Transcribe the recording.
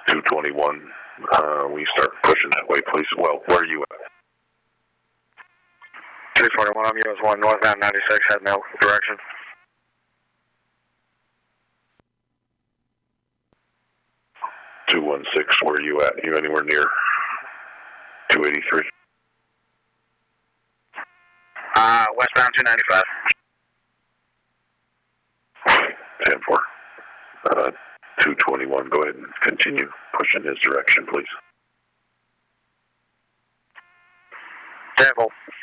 221. We start pushing that way, please. Well, where are you at? 221, I'm US 1, northbound 96, heading out direction. Where are you at? You anywhere near 283? Westbound 295. 10-4. 221, go ahead and continue pushing his direction, please. 10-4.